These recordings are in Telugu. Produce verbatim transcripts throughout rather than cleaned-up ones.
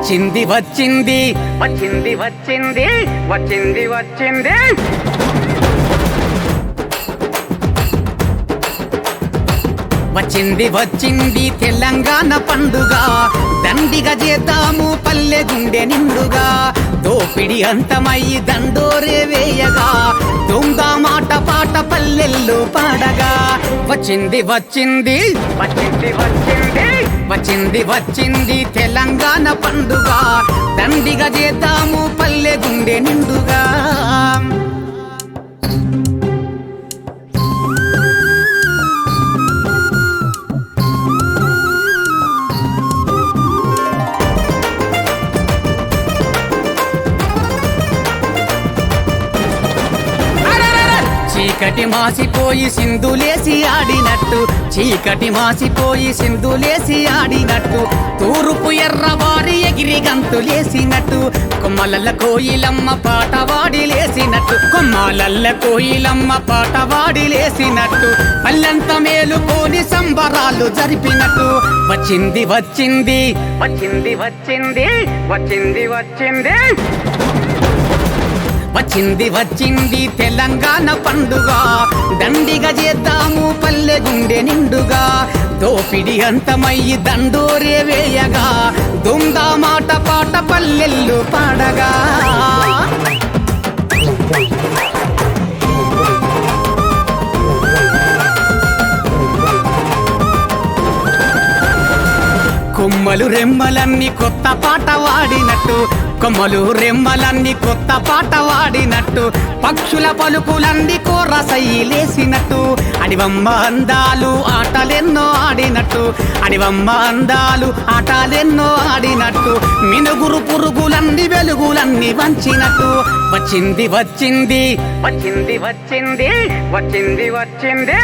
వచ్చింది వచ్చింది వచ్చింది వచ్చింది వచ్చింది వచ్చింది వచ్చింది వచ్చింది తెలంగాణ పండుగ దండిగా చేద్దాము పల్లె గుండె నిండుగా దోపిడి అంతమయ్యి దండోరే వేయగా దొంగ మాట పాట పల్లెల్లో పాడగా వచ్చింది వచ్చింది వచ్చింది వచ్చింది వచ్చింది వచ్చింది తెలంగాణ పండుగ దండిగా చేద్దాము పల్లె గుండె నిండుగా చీకటి మాసిపోయి సింధులేసి ఆడినట్టు చీకటి మాసిపోయి సింధులేసి ఆడినట్టు తూర్పు ఎర్రవారి ఎగిరి గంతులేసినట్టు కొమ్మలల్ల కోయిలమ్మ పాట వాడి లేసినట్టు కొమ్మలల్ల కోయిలమ్మ పాట వాడి లేసినట్టు పల్లెంత మేలుకోని సంబరాలు జరిపినట్టు వచ్చింది వచ్చింది వచ్చింది వచ్చింది వచ్చింది వచ్చింది వచ్చింది వచ్చింది తెలంగాణ పండుగ దండిగా చేద్దాము పల్లె గుండె నిండుగా దోపిడి అంతమయ్యి దండోరే వేయగా దొంగ మాట పాట పల్లెల్లో పాడగా కొమ్మలు రెమ్మలన్నీ కొత్త పాట వాడినట్టు కొమ్మలు రెమ్మలన్నీ కొత్త పాట వాడినట్టు పక్షుల పలుకులన్నీ కోరసైలేసినట్టు అడివమ్మ అందాలు ఆటలెన్నో ఆడినట్టు అడివమ్మ అందాలు ఆటలెన్నో ఆడినట్టు మినుగురు పురుగులన్నీ వెలుగులన్నీ వంచినట్టు వచ్చింది వచ్చింది వచ్చింది వచ్చింది వచ్చింది వచ్చింది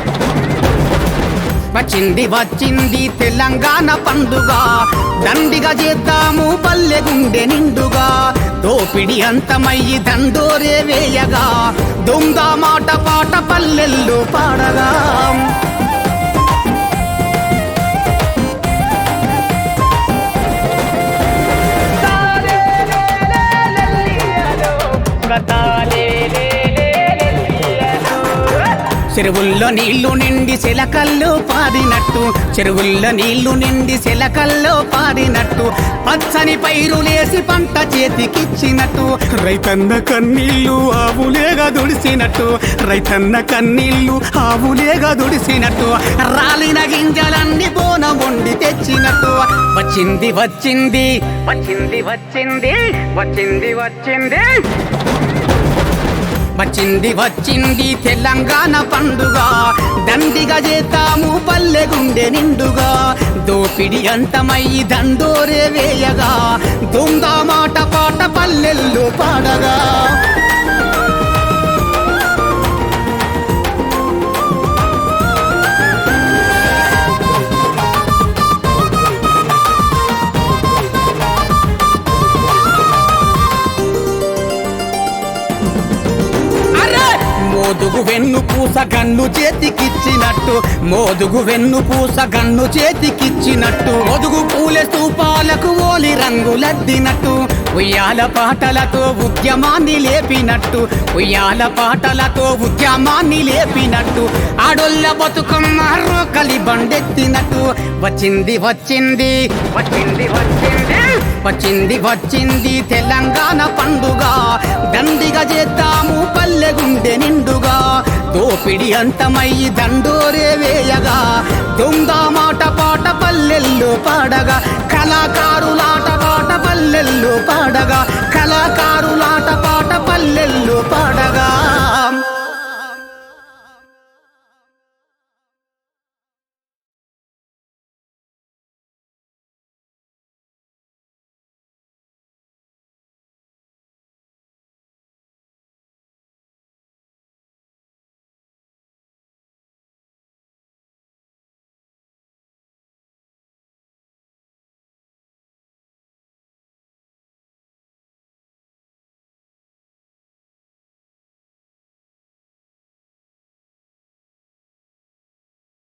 వచ్చింది వచ్చింది తెలంగాణ పండుగ దండిగా చేద్దాము పల్లె గుండె నిండుగా దోపిడి అంతమయ్యి దండోరే వేయగా దొంగ మాట పాట పల్లెల్లో పాడగా చెరువుల్లో నీళ్లు నిండి శిలకల్లో పాడినట్టు చెరువుల్లో నీళ్లు నిండి శిలకల్లో పాడినట్టు పచ్చని పైరులేసి పంట చేతికిచ్చినట్టు రైతన్న కన్నీళ్లు ఆవులేగా దుడిసినట్టు రైతన్న కన్నీళ్లు ఆవులేగా దుడిసినట్టు రాలిన గింజలన్నీ బోన వండి తెచ్చినట్టు వచ్చింది వచ్చింది వచ్చింది వచ్చింది వచ్చింది వచ్చింది వచ్చింది వచ్చింది తెలంగాణ పండుగ దండిగా చేద్దాము పల్లె గుండె నిండుగా దోపిడి అంతమయ్యి దండోరే వేయగా దొంగ మాట పాట పల్లెల్లో పాడగా మోదుగు వెన్ను పూస గన్ను చేతికిచ్చినట్టు మోదుగు వెన్ను పూస గన్ను చేతికిచ్చినట్టు మోదుగు పూలె స్తూపాలకు ఓలి రంగులద్దినట్టు ఉయ్యాల పాటలతో ఉద్యమాన్ని లేపినట్టు ఉయ్యాల పాటలతో ఉద్యమాన్ని లేపినట్టు ఆడొల్ల బతుకమ్మ రోకలి బండెత్తినట్టు వచ్చింది వచ్చింది వచ్చింది వచ్చింది వచ్చింది వచ్చింది తెలంగాణ పండుగ దండిగా చేద్దాము పల్లె గుండె నిండుగా దోపిడి అంతమయ్యి దండోరే వేయగా దొంగ మాట పాట పల్లెల్లో పాడగా కళాకారులాట పాట పల్లెల్లో పాడగా కళాకారులాట పాట పల్లెల్లో పాడగా